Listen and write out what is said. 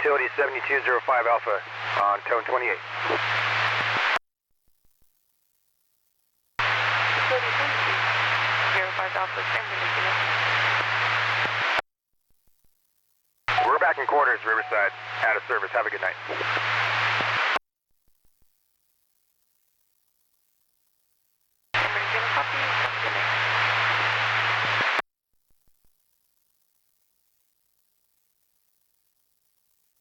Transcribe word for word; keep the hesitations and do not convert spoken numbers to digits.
utility seventy-two oh five Alpha on tone twenty-eight. Utility seventy-two oh five Alpha, San Bernardino. We're back in quarters, Riverside. Out of service. Have a good night.